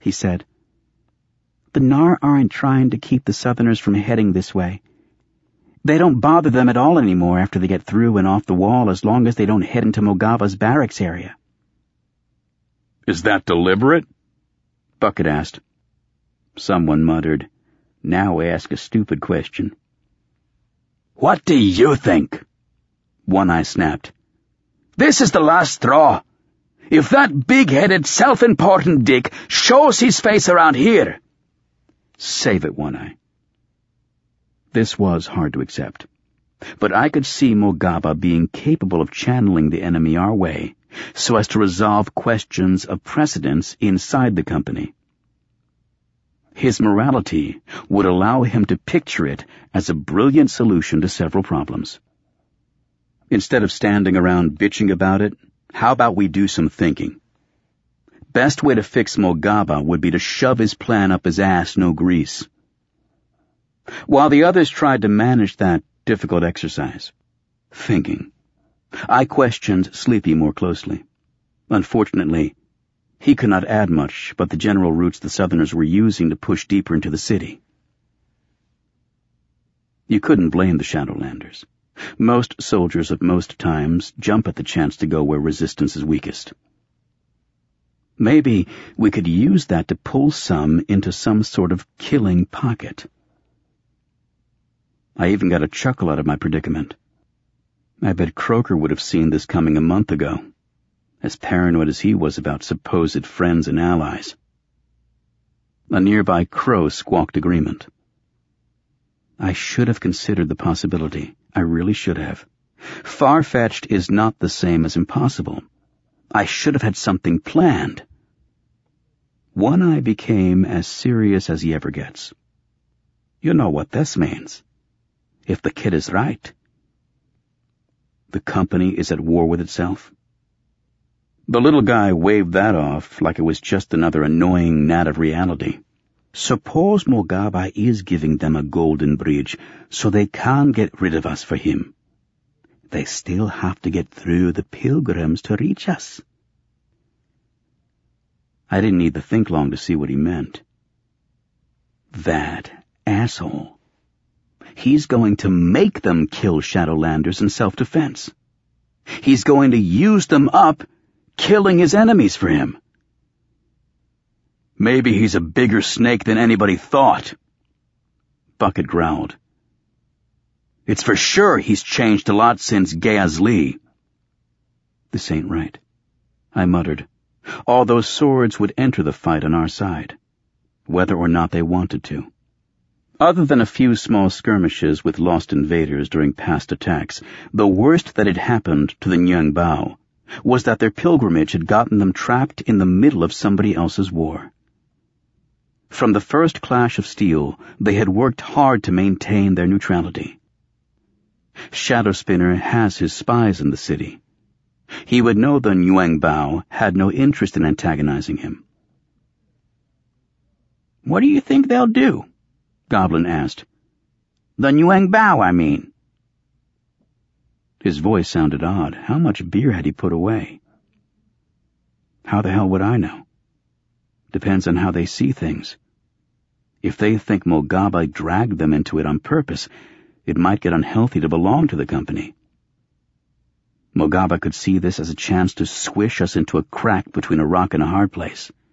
he said. "The Nar aren't trying to keep the Southerners from heading this way. They don't bother them at all anymore after they get through and off the wall, as long as they don't head into Mogava's barracks area." "Is that deliberate?" Bucket asked. Someone muttered, "Now ask a stupid question." "What do you think?" One Eye snapped. "This is the last straw. If that big-headed, self-important dick shows his face around here—" "Save it, One Eye." This was hard to accept, but I could see Mogava being capable of channeling the enemy our way so as to resolve questions of precedence inside the company. His morality would allow him to picture it as a brilliant solution to several problems. Instead of standing around bitching about it, how about we do some thinking? Best way to fix Mogava would be to shove his plan up his ass, no grease. While the others tried to manage that difficult exercise, thinking, I questioned Sleepy more closely. Unfortunately, he could not add much but the general routes the Southerners were using to push deeper into the city. You couldn't blame the Shadowlanders. Most soldiers at most times jump at the chance to go where resistance is weakest. Maybe we could use that to pull some into some sort of killing pocket. I even got a chuckle out of my predicament. I bet Croker would have seen this coming a month ago, as paranoid as he was about supposed friends and allies. A nearby crow squawked agreement. I should have considered the possibility. I really should have. Far-fetched is not the same as impossible. I should have had something planned. One Eye became as serious as he ever gets. You know what this means. If the kid is right. The company is at war with itself. The little guy waved that off like it was just another annoying gnat of reality. Suppose Mogava is giving them a golden bridge so they can get rid of us for him. They still have to get through the pilgrims to reach us. I didn't need to think long to see what he meant. That asshole. He's going to make them kill Shadowlanders in self-defense. He's going to use them up, killing his enemies for him. Maybe he's a bigger snake than anybody thought, Bucket growled. It's for sure he's changed a lot since Geaz-Lee. This ain't right, I muttered. All those swords would enter the fight on our side, whether or not they wanted to. Other than a few small skirmishes with lost invaders during past attacks, the worst that had happened to the Nyang Bao was that their pilgrimage had gotten them trapped in the middle of somebody else's war. From the first clash of steel, they had worked hard to maintain their neutrality. Shadowspinner has his spies in the city. He would know the Nyang Bao had no interest in antagonizing him. "What do you think they'll do?" Goblin asked. "The Nyang Bao, I mean." His voice sounded odd. How much beer had he put away? How the hell would I know? Depends on how they see things. If they think Mogava dragged them into it on purpose, it might get unhealthy to belong to the company. Mogava could see this as a chance to swish us into a crack between a rock and a hard place.